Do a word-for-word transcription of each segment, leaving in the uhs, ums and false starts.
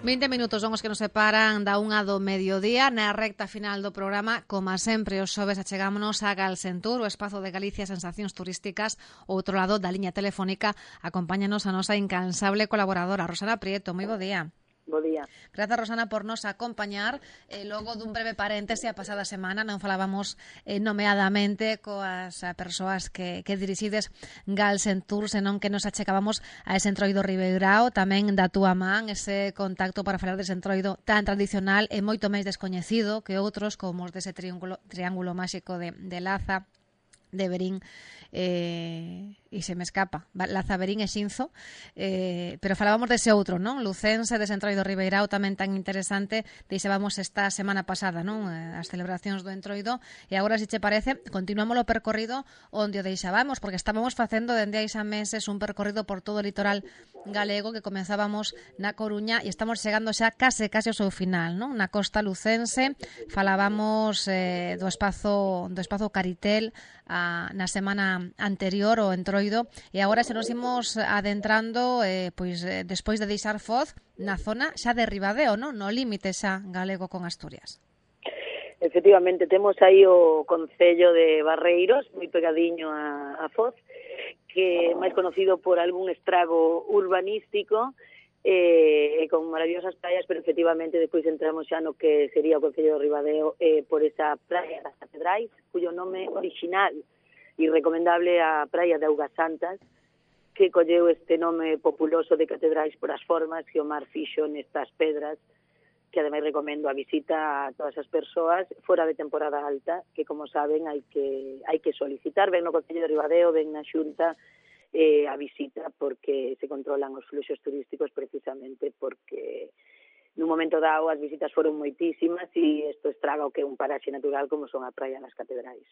vinte minutos son os que nos separan da unha do mediodía. Na recta final do programa, como sempre, os xoves achegámonos a Galsentur, o espazo de Galicia Sensacións Turísticas. O outro lado da liña telefónica acompáñanos a nosa incansable colaboradora, Rosana Prieto. Moi bo día. Bo día. Grazas, Rosana, por nos acompañar. Eh, logo dun breve paréntese, a pasada semana non falábamos eh, nomeadamente coas persoas que, que dirixides Galsentur, senón que nos achecábamos a ese entroido ribeirao, tamén da túa man, ese contacto para falar dese entroido tan tradicional e moito máis descoñecido que outros, como os dese triángulo, triángulo máxico de, de Laza, de Verín, eh, e se me escapa, Laza, Verín e Xinzo, eh, pero falábamos dese outro, non? Lucense, dese entroido ribeirao tamén tan interesante, deixábamos esta semana pasada, non? As celebracións do entroido, e agora, se che parece, continuamos o percorrido onde o deixábamos, porque estábamos facendo dende hai xa meses un percorrido por todo o litoral galego que comenzábamos na Coruña e estamos chegando xa case case ao seu final, non? Na costa lucense falábamos eh, do espazo do espazo Caritel a, na semana anterior o entroido, e agora se nos imos adentrando eh, pois eh, despois de deixar Foz na zona xa de Ribadeo, non? No límite xa galego con Asturias. Efectivamente, temos aí o concello de Barreiros, moi pegadiño a, a Foz, que é máis conocido por algún estrago urbanístico eh, con maravillosas praias, pero efectivamente despois entramos xa no que sería o concello de Ribadeo eh, por esa praia das Catedrais, cuyo nome original e recomendable a praia de Augas Santas, que colleu este nome populoso de Catedrais por as formas que o mar fixo nestas pedras, que ademais recomendo a visita a todas as persoas fora de temporada alta, que como saben hai que hai que solicitar, ven no Concello de Ribadeo, ven na Xunta eh, a visita, porque se controlan os fluxos turísticos precisamente porque nun momento dado as visitas foron moitísimas e isto estraga o que é un paraxe natural como son a praia das Catedrais.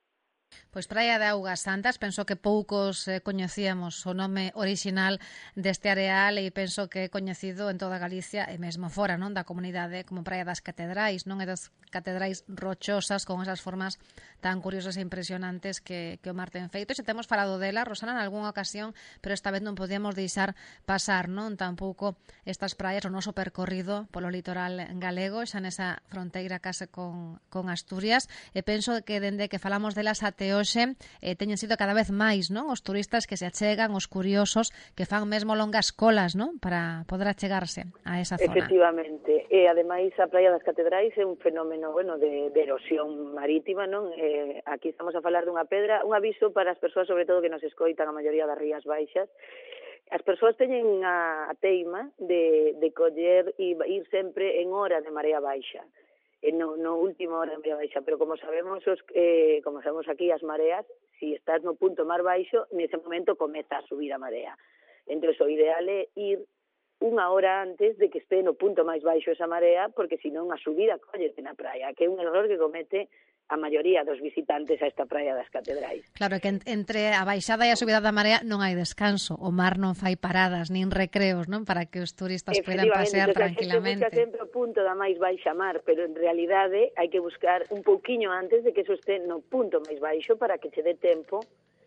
Pois Praia de Augas Santas, penso que poucos eh, coñecíamos o nome orixinal deste areal e penso que é coñecido en toda Galicia e mesmo fora, non, da comunidade como Praia das Catedrais, non, e das catedrais rochosas con esas formas tan curiosas e impresionantes que, que o mar ten feito. E se temos falado dela, Rosana, en algunha ocasión, pero esta vez non podíamos deixar pasar, non, tampouco estas praias, o noso percorrido polo litoral galego, xa nesa fronteira case con, con Asturias, e penso que dende que falamos delas até hoxe eh, teñen sido cada vez máis, non, os turistas que se achegan, os curiosos que fan mesmo longas colas, non, para poder achegarse a esa zona. Efectivamente, e ademais a Praia das Catedrais é un fenómeno, bueno, de, de erosión marítima, non? Eh, aquí estamos a falar dunha pedra, un aviso para as persoas, sobre todo que nos escoitan a maioría das rías baixas. As persoas teñen a, a teima de, de coller e ir sempre en hora de marea baixa. No, no último hora de marea baixa, pero como sabemos os, eh, como sabemos aquí as mareas, si estás no punto mar baixo, nese momento comeza a subir a marea. Entón, o ideal é ir unha hora antes de que este no punto máis baixo esa marea, porque senón a subida collete na praia, que é un error que comete a maioría dos visitantes a esta Praia das Catedrais. Claro, que entre a baixada e a subida da marea non hai descanso, o mar non fai paradas, nin recreos, non, para que os turistas poidan pasear tranquilamente. Efectivamente, busca sempre o punto da máis baixa mar, pero en realidade hai que buscar un pouquiño antes de que eso este no punto máis baixo para que che dé tempo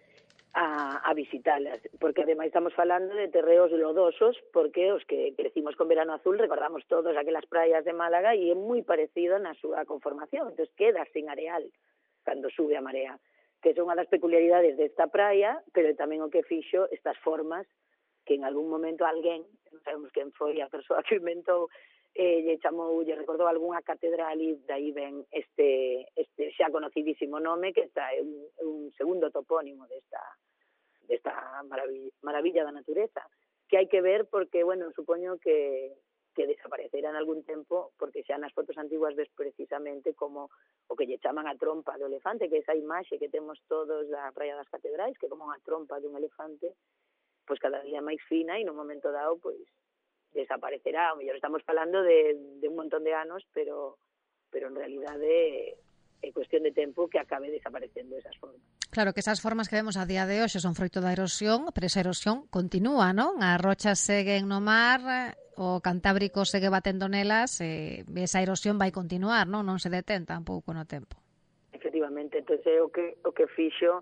a, a visitalas, porque ademais estamos falando de terreos lodosos, porque os que crecimos con Verano Azul recordamos todos aquelas praias de Málaga e é moi parecido na súa conformación, entón queda sin areal cando sube a marea, que son unha das peculiaridades desta praia, pero tamén o que fixo estas formas que en algún momento alguén, non sabemos quen foi a persoa que inventou, eh, lle chamou, lle recordou algunha catedral e dai ven este, este xa conocidísimo nome que está un, un segundo topónimo desta desta maravilla, maravilla da natureza, que hai que ver porque, bueno, supoño que, que desaparecerá en algún tempo, porque xa nas fotos antiguas ves precisamente como o que lle chaman a trompa do elefante, que esa imaxe que temos todos da Praia das Catedrais, que é como unha trompa dun elefante, pois cada día máis fina e no momento dado, pois, desaparecerá. O mellor estamos falando de, de un montón de anos, pero, pero en realidade é cuestión de tempo que acabe desaparecendo esas formas. Claro que esas formas que vemos a día de hoxe son froito da erosión, pero esa erosión continúa, non? As rochas seguen no mar, o Cantábrico segue batendo nelas, e esa erosión vai continuar, non? Non se detén tampouco no tempo. Efectivamente, entón é o que, o que fixo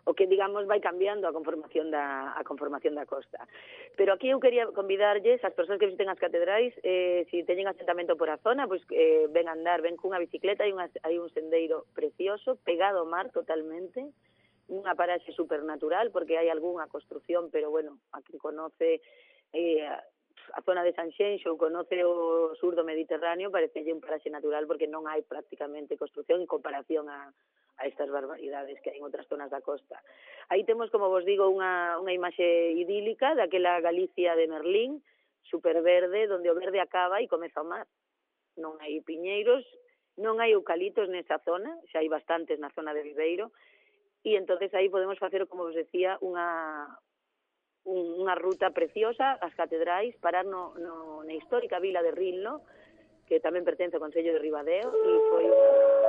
o que, digamos, vai cambiando a conformación da, a conformación da costa. Pero aquí eu quería convidarlles as persoas que visiten as catedrais, eh, se si teñen asentamento por a zona, pois eh, ven a andar, ven cunha bicicleta, hai, unha, hai un sendeiro precioso, pegado ao mar totalmente, unha paraxe supernatural, porque hai algunha construción, pero, bueno, a quen conoce eh, a zona de Sanxenxo ou conoce o sur do Mediterráneo, parecelle un paraxe natural, porque non hai prácticamente construción en comparación a a estas barbaridades que hai en outras zonas da costa. Aí temos, como vos digo, unha, unha imaxe idílica daquela Galicia de Merlín, superverde, onde o verde acaba e comeza o mar. Non hai piñeiros, non hai eucaliptos nesa zona, xa hai bastantes na zona de Viveiro, e entonces aí podemos facer, como vos decía, unha, unha ruta preciosa, as catedrais, parar no, no, na histórica vila de Rinlo, que tamén pertence ao Concello de Ribadeo, e foi unha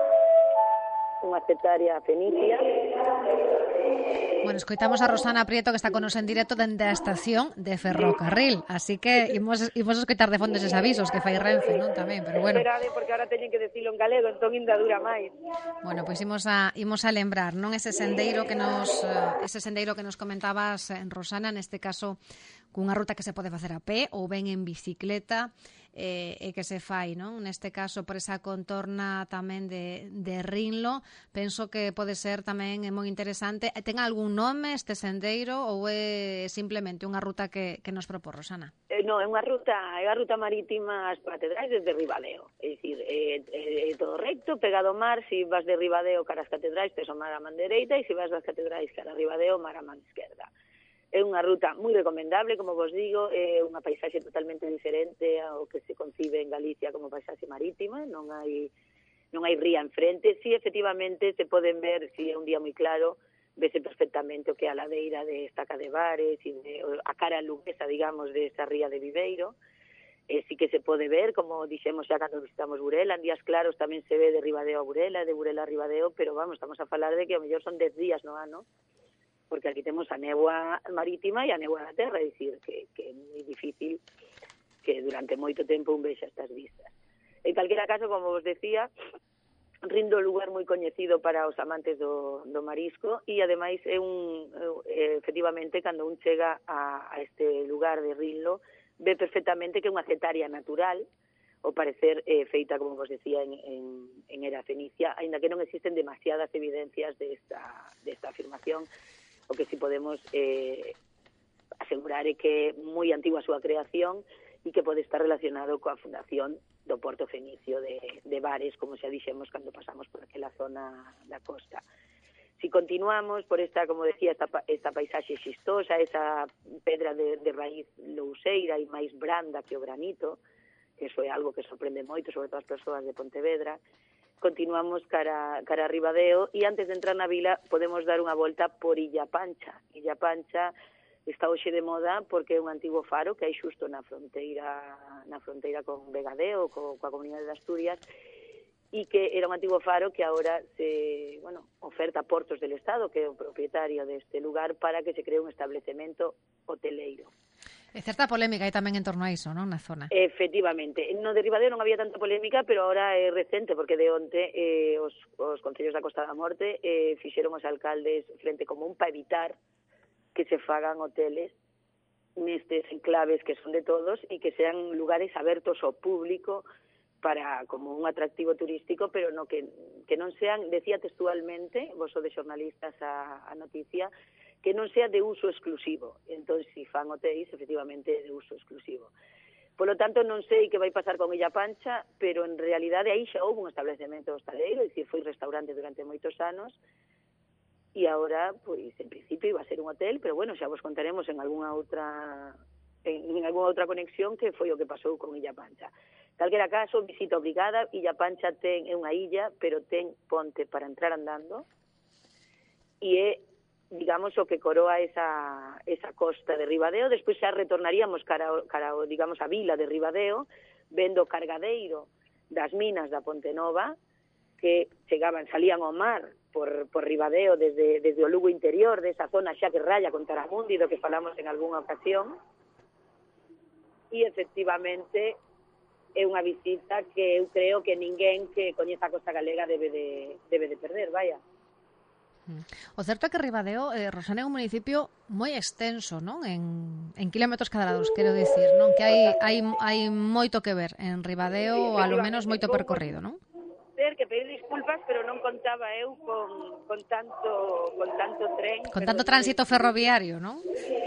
unha cetaria fenicia. Bueno, escoitamos a Rosana Prieto, que está con nos en directo dende a estación de ferrocarril, así que imos, imos escoitar de fondo eses avisos que fai Renfe, non? Tamén, pero bueno. Esperade, porque ahora teñen que decirlo en galego, entón ainda dura máis. Bueno, pois imos a imos a lembrar, non, ese sendeiro que nos ese sendeiro que nos comentabas en Rosana, neste caso cunha ruta que se pode facer a pé ou ben en bicicleta, eh, e que se fai, non? Neste caso por esa contorna tamén de, de Rinlo, penso que pode ser tamén moi interesante. Ten algún nome este sendeiro ou é simplemente unha ruta que, que nos propón Rosana? Eh, non, é unha ruta, é a ruta marítima ás catedrais desde Ribadeo, é dicir, é, é, é todo recto, pegado ao mar. Se vas de Ribadeo cara ás catedrais, tes o mar a man dereita, e se vas das catedrais cara a Ribadeo, mar a man esquerda. É unha ruta moi recomendable, como vos digo, é unha paisaxe totalmente diferente ao que se concibe en Galicia como paisaxe marítima, non hai non hai ría enfrente. Si, efectivamente, se poden ver, si é un día moi claro, vese perfectamente o que é a ladeira de Estaca de Bares, e de, a cara luguesa, digamos, de esa ría de Viveiro. Eh, sí que se pode ver, como dixemos xa cando visitamos Burela, en días claros tamén se ve de Ribadeo a Burela, de Burela a Ribadeo, pero vamos, estamos a falar de que ao mellor son dez días no ano, porque aquí temos a néboa marítima e a néboa da terra, é dicir, que, que é moi difícil que durante moito tempo un vexa estas vistas. En calquera caso, como vos decía, Rindo lugar moi coñecido para os amantes do, do marisco, e ademais é un, é, efectivamente, cando un chega a, a este lugar de Rinlo, ve perfectamente que é unha cetaria natural, ao parecer eh, feita, como vos decía, en, en, en era fenicia, aínda que non existen demasiadas evidencias de esta, de esta afirmación. O que si podemos eh, asegurar é que é moi antigua a súa creación e que pode estar relacionado coa fundación do Porto Fenicio de, de Bares, como xa dixemos cando pasamos por aquela zona da costa. Si continuamos por esta, como decía, esta, esta paisaxe xistosa, esa pedra de, de raíz louseira e máis branda que o granito, que iso é algo que sorprende moito, sobre todo as persoas de Pontevedra, continuamos cara, cara a Ribadeo, e antes de entrar na vila podemos dar unha volta por Illa Pancha. Illa Pancha está hoxe de moda porque é un antigo faro que hai xusto na fronteira na fronteira con Vegadeo, co, coa comunidade de Asturias, e que era un antigo faro que agora se, bueno, oferta a Portos del Estado, que é o propietario deste lugar, para que se cree un establecemento hoteleiro. É certa polémica aí tamén en torno a iso, non, na zona? Efectivamente. No de Ribadeo non había tanta polémica, pero ahora é recente, porque de onte eh, os, os concellos da Costa da Morte eh, fixeron os alcaldes frente común para evitar que se fagan hoteles nestes enclaves que son de todos e que sean lugares abertos ao público para como un atractivo turístico, pero no que, que non sean, decía textualmente, vos de xornalistas a, a noticia, que non sea de uso exclusivo. Entón, se si fan hotéis, efectivamente, de uso exclusivo. Por lo tanto, non sei que vai pasar con Illa Pancha, pero en realidade aí xa houve un establecemento hostaleiro, é dicir, foi restaurante durante moitos anos, e agora, pois, en principio, iba a ser un hotel, pero bueno, xa vos contaremos en algunha outra en, en algunha outra conexión que foi o que pasou con Illa Pancha. Calquera caso, visita obrigada. Illa Pancha ten é unha illa, pero ten ponte para entrar andando, e é, digamos, o que coroa esa, esa costa de Ribadeo. Despois xa retornaríamos cara, cara digamos, a vila de Ribadeo, vendo o cargadeiro das minas da Ponte Nova, que chegaban, salían ao mar por, por Ribadeo desde, desde o Lugo interior, desa zona xa que raya con Taramundi, do que falamos en algunha ocasión, e efectivamente é unha visita que eu creo que ninguén que coñeza a costa galega debe de, debe de perder, vaya. O certo é que Ribadeo, eh, Rosana, é un municipio moi extenso, non? En, en kilómetros cadrados, quero dicir, non? Que hai, hai, hai moito que ver en Ribadeo, alo menos moito percorrido, non? Ter que pedir disculpas, pero non contaba eu con, con tanto con tanto tren. Con tanto tránsito ferroviario, non?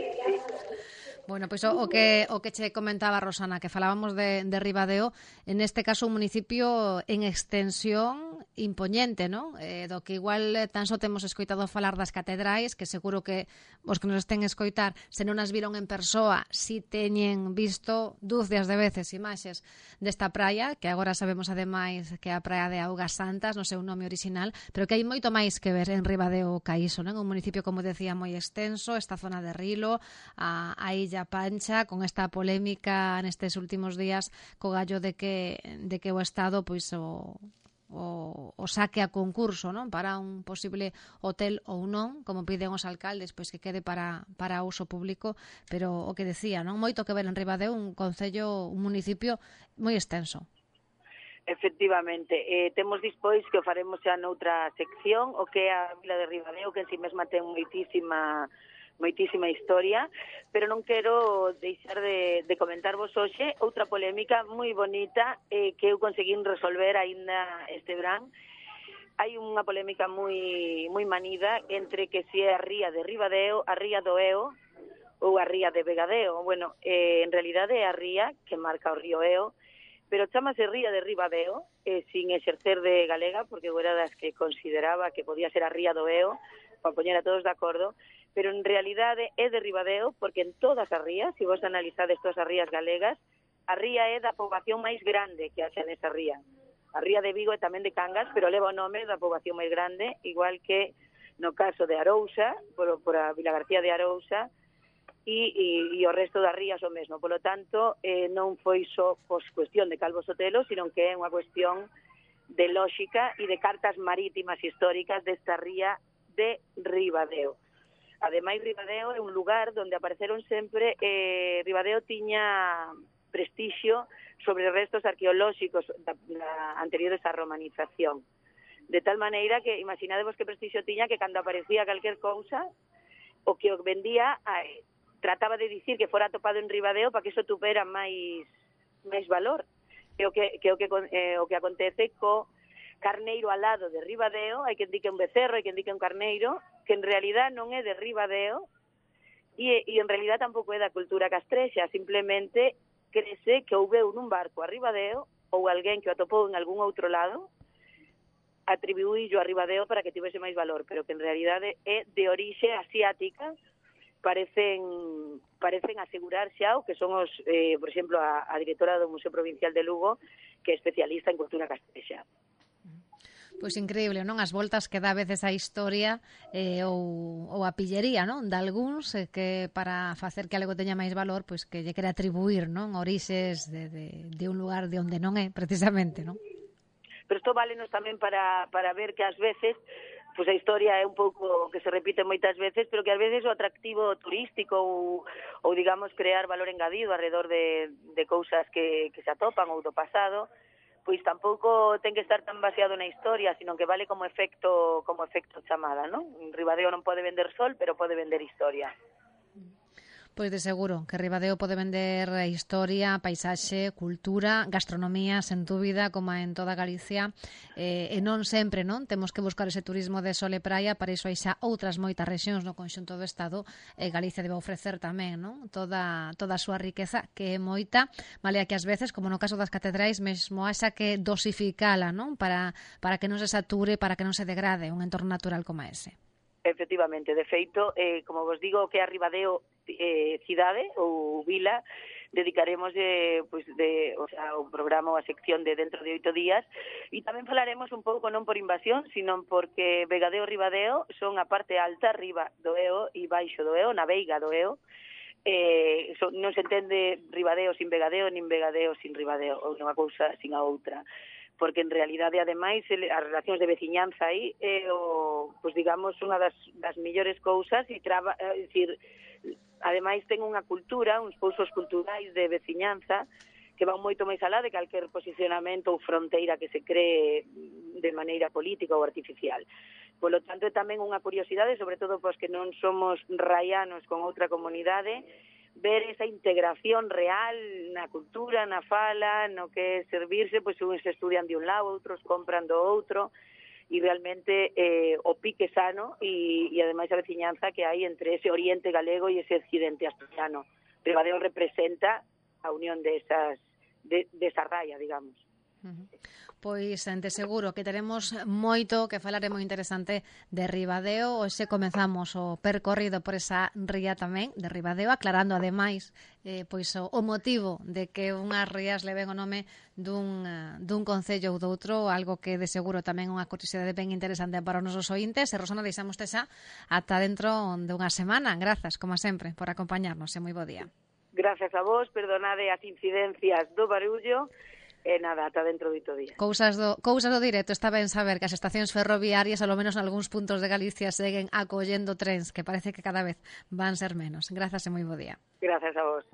Bueno, pois o, o que o que che comentaba Rosana, que falábamos de, de Ribadeo, en este caso un municipio en extensión impoñente, non? Eh, do que igual eh, tan só temos escoitado falar das catedrais, que seguro que os que nos estén escoitar, se non as viron en persoa, si teñen visto dúcias de veces imaxes desta praia, que agora sabemos ademais que é a praia de Augas Santas, no seu nome original, pero que hai moito máis que ver en Ribadeo ca iso, non? Un municipio, como decía, moi extenso, esta zona de Rilo, a, a illa Pancha, con esta polémica nestes últimos días co gallo de que de que o Estado pois o o, o saque a concurso, non? Para un posible hotel ou non, como piden os alcaldes, pois que quede para para uso público, pero o que decía, non? Moito que ver en Ribadeo, un concello, un municipio moi extenso. Efectivamente, eh, temos dispois que o faremos xa noutra sección, o que é a Vila de Ribadeo, que en si mesma ten moitísima moitísima historia, pero non quero deixar de, de comentarvos hoxe outra polémica moi bonita eh, que eu conseguín resolver aínda este verán. Hai unha polémica moi moi manida entre que se é a ría de Ribadeo, a ría do Eo ou a ría de Vegadeo. Bueno, eh, en realidade é a ría que marca o río Eo, pero chamase ría de Ribadeo, eh, sin exercer de galega, porque eu era das que consideraba que podía ser a ría do Eo, para poñer a todos de acordo, pero en realidade é de Ribadeo, porque en todas as rías, se vos analizades todas as rías galegas, a ría é da poboación máis grande que haxa nesa ría. A ría de Vigo é tamén de Cangas, pero leva o nome da poboación máis grande, igual que no caso de Arousa, por, por a Vila García de Arousa, e, e, e o resto das rías o mesmo. Por lo tanto, eh, non foi só pois, cuestión de Calvo Sotelo, sino que é unha cuestión de lógica e de cartas marítimas históricas desta ría de Ribadeo. Ademais, Ribadeo é un lugar onde apareceron sempre, eh, Ribadeo tiña prestixio sobre restos arqueolóxicos da, da anteriores á romanización. De tal maneira que, imaginadevos que prestixio tiña que cando aparecía calquer cousa, o que o vendía eh, trataba de dicir que fora atopado en Ribadeo para que iso tupera máis máis valor. Que o que, que, o que, eh, o que acontece co Carneiro al lado de Ribadeo, hai quen di que un becerro, hai quen di que un carneiro, que en realidad non é de Ribadeo e, e en realidad tampouco é da cultura castrexa, simplemente crese que houbeu nun barco a Ribadeo ou alguén que o atopou en algún outro lado, atribuíllo a Ribadeo para que tivese máis valor, pero que en realidade é de orixe asiática. Parecen parecen asegurar xa o que son os, eh, por exemplo, a, a directora do Museo Provincial de Lugo, que é especialista en cultura castrexa. Pois increíble, non? As voltas que dá a veces a historia eh, ou, ou a pillería, non? De algúns eh, que para facer que algo teña máis valor, pois que lle quere atribuir, non? Orixes de, de, de un lugar de onde non é, precisamente, non? Pero isto válenos tamén para, para ver que ás veces pois a historia é un pouco que se repite moitas veces, pero que ás veces o atractivo turístico ou, ou digamos, crear valor engadido alrededor de, de cousas que, que se atopan ou do pasado, pois tampouco ten que estar tan baseado na historia, sino que vale como efecto como efecto chamada, non? Ribadeo non pode vender sol, pero pode vender historia. Pois de seguro que Ribadeo pode vender historia, paisaxe, cultura, gastronomía, sen dúbida, como en toda Galicia, eh, e non sempre, non? Temos que buscar ese turismo de sol e praia, para iso hai xa outras moitas rexións no conxunto do Estado, e Galicia debe ofrecer tamén, non? Toda, toda a súa riqueza, que é moita, malea que ás veces, como no caso das catedrais, mesmo haxa que dosificala, non? Para, para que non se sature, para que non se degrade un entorno natural como ese. Efectivamente, de feito, eh, como vos digo, que a Ribadeo eh, cidade ou vila, dedicaremos de, pues de, o sea, un programa ou a sección de dentro de oito días, e tamén falaremos un pouco non por invasión, sino porque Vegadeo e Ribadeo son a parte alta, arriba do Eo e baixo do Eo, na veiga do Eo. Eh, so, non se entende Ribadeo sin Vegadeo, nin Vegadeo sin Ribadeo, ou unha cousa sin a outra, porque en realidade, ademais, as relacións de veciñanza aí é o, pues, digamos, unha das, das millores cousas, e traba, é dicir, ademais ten unha cultura, uns pousos culturais de veciñanza que van moito máis alá de calquer posicionamento ou fronteira que se cree de maneira política ou artificial. Polo tanto, é tamén unha curiosidade, sobre todo pois que non somos raianos con outra comunidade, ver esa integración real na cultura, na fala, no que é servirse, pois uns estudian de un lado, outros compran do outro, e realmente eh, o pique sano e, e ademais a veciñanza que hai entre ese oriente galego e ese occidente asturiano. Ribadeo representa a unión de esas, de, de esa raya, digamos. Uh-huh. Pois, ente seguro que teremos moito que falar, é moi interesante de Ribadeo. Hoxe comezamos o percorrido por esa ría tamén de Ribadeo, aclarando ademais eh, pois o, o motivo de que unhas rías leven o nome dun, uh, dun concello ou doutro, algo que de seguro tamén unha curiosidade ben interesante para os nosos ointes. E Rosana, deixamos xa ata dentro de unha semana. Grazas, como sempre, por acompañarnos e moi bo día. Gracias a vos, perdonade as incidencias do barullo. E nada, ata dentro de oito días. Cousas do, cousas do directo. Está ben saber que as estacións ferroviarias, ao menos nalgúns puntos de Galicia, seguen acollendo trens, que parece que cada vez van ser menos. Grazas e moi bo día. Gracias a vos.